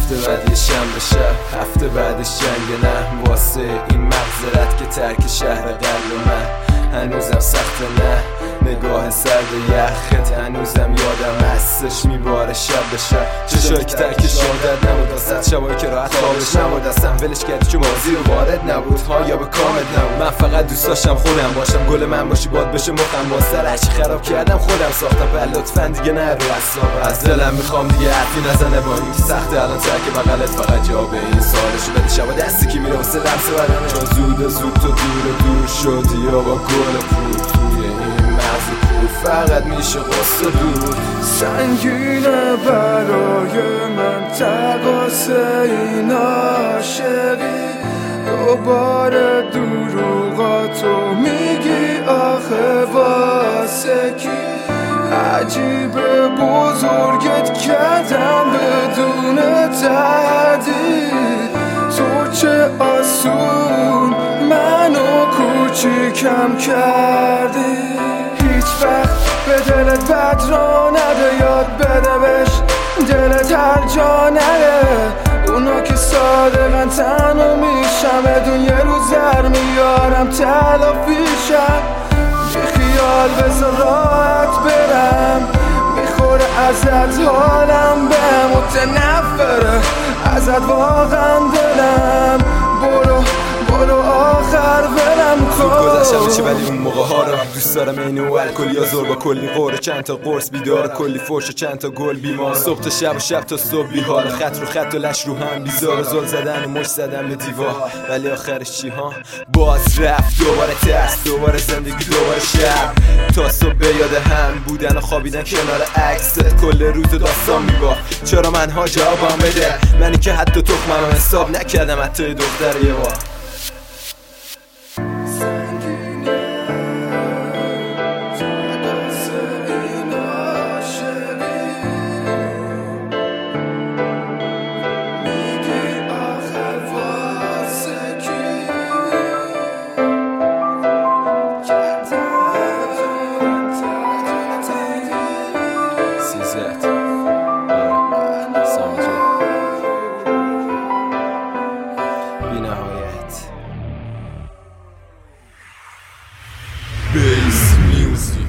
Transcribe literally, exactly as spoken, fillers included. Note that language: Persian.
هفته بعد یه شنبه شب، هفته بعدش جنگ نه واسه این مغزرت که ترک شهر قلب من. هنوزم سخته نه نگاه سرد یخت، هنوزم یادم هستش میباره شب به شب. چشایی که ترکش عادت نبود، واسه شبایی که راحت خوابش نبود. اصلا ولش کردی چون بازی رو وارد نبود ها یا به کامت نبود. من فقط دوست داشتم خودم باشم، گل من باشی باد بشه مخم. با سر هرچی خراب کردم خودم ساختم، پر لطفا دیگه نه رو اصلا. از دلم میخوام دیگه حرفی نزنه با این که سخته الان ترک بغلت فقط جواب این سوالشو بده. شبا دستی که میره واسه لمس بدنه، چون زود زود تو دور دور شدی یا با گل پول توی این مغز پول فقط میشه قصه دور. سنگینه برای من تقاس این عاشقی، دوباره دروغاتو میگی آخه واسه کی؟ عجیبه بزرگت کردم بدون تردید، تو چه آسون منو کوچیکم کردی. هیچ وقت به دلت بد را نده، یاد بده بهش دلت هر جا نره. اونا که صادقن تنو میشم، بدون یه روز در میارم تلافیشم. بی خیال بذار راحت برم، میخوره ازت حالم به متنفره ازت واقعا دلم. برو برو آخر ولم کن. گذشتم چه ولی اون موقع ها رو دوست دارم اینو و الکلی یا زور با کلی قوره، چند تا قرص بیدار کلی فرش و چند تا گل بیمار. صبح تا شب و شب تا صبح بیحال، خط رو خط و لش رو هم بیزار. زل زدن و مش زدن به دیوار، ولی آخرش چی ها؟ باز رفت دوباره ترس، دوباره زندگی، دوباره شب. تا صبح به یاد هم بودن و خوابیدن کنار عکست، کل روز داستان میبا. چرا من ها جوابم بده، منی که حتی تخمم حساب نکردم حتی دختر یه بار. Bass music.